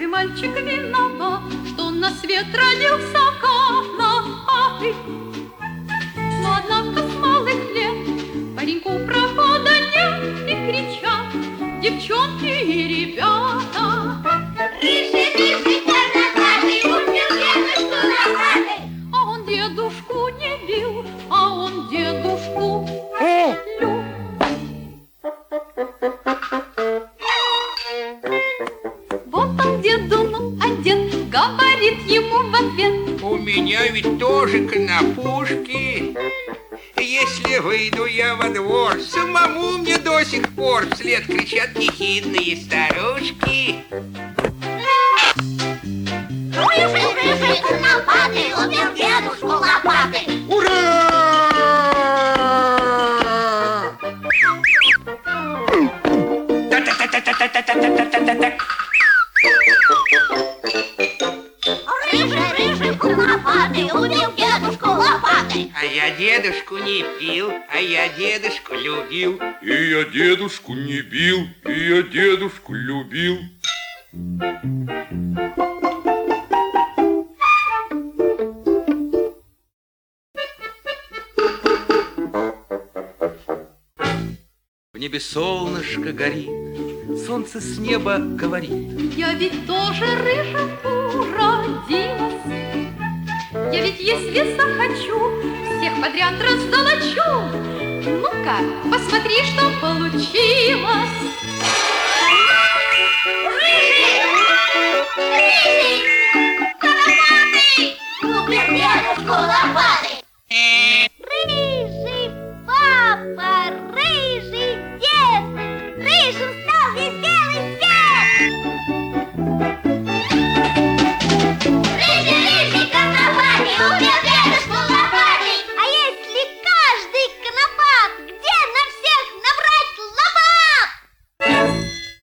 мой мальчик виноват, что на свет родился канатый. Но однако с малых лет пареньку прохода нет, и кричат девчонки и ребята. Рыжий, рыжий, чернокожий, убил дедушку носатый. А он дедушку не бил, а он дедушку любил. Вот он деду, ну, а дед говорит ему в ответ: у меня ведь тоже конопушки. Если выйду я во двор, самому мне до сих пор вслед кричат ехидные старушки. Рыжий, рыжий, конопатый, убил дедушку лопатой. Ура! Та-та-та-та-та-та-та-та-та-та-та. Рыжий, рыжий, конопатый, убил дедушку лопатой. А я дедушку не пил, а я дедушку любил. И я дедушку не бил, и я дедушку любил. В небе солнышко горит, солнце с неба говорит: я ведь тоже рыжим уродилась. Я ведь если захочу, всех подряд раздолочу. Ну-ка, посмотри, что получилось. Рыжий, рыжий, конопатый, убил дедушку лопатой. Рыжий папа, рыжий дед, рыжим стал весь белый